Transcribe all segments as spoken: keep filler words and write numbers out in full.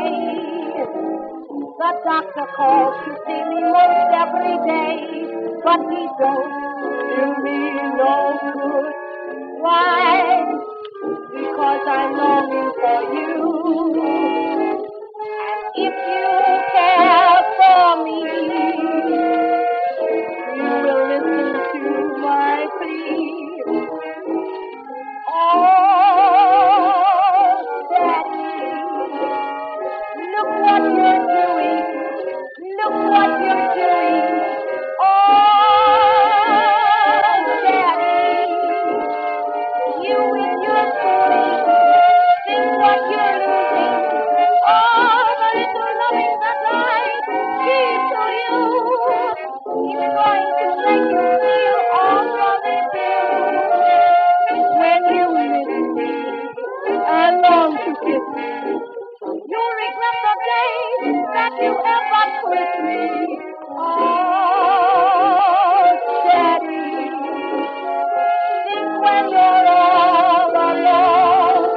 day. The doctor calls to see me most every day, but he don't do me no good. Why? Because I'm longing for you. And if you care for me, you will listen to my plea. Oh, Daddy, look what you're doing. Look what you're doing. Oh, Daddy, you and your fooling, think what you're losing. Oh, the little loving that I give to you is going to make you feel all really blue. When you miss me and long to kiss me, you'll regret the day that you ever quit me. Oh, Daddy, think when you're all alone,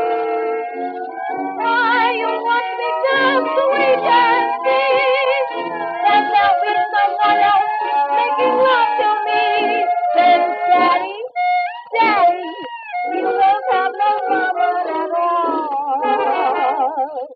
why you want me just to wait and see that there'll be someone else making love to me. Then, Daddy, Daddy, you won't have no trouble at all.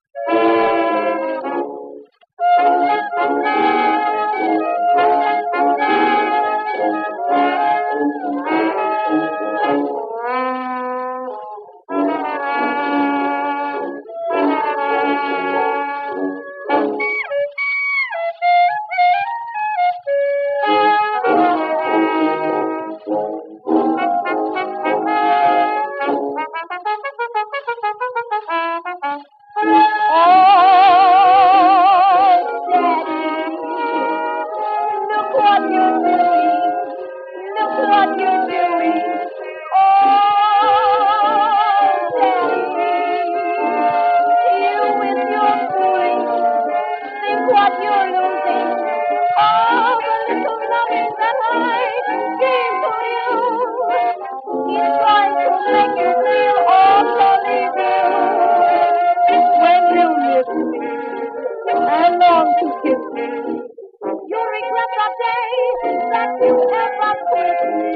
And long to kiss me, you regret the day that you ever quit me.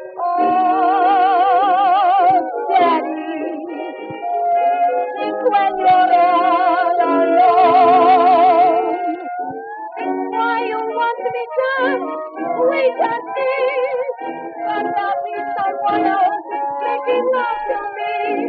Oh, Daddy, think when you're all alone, why you want me just wait and see, but there'll be someone else making love to me.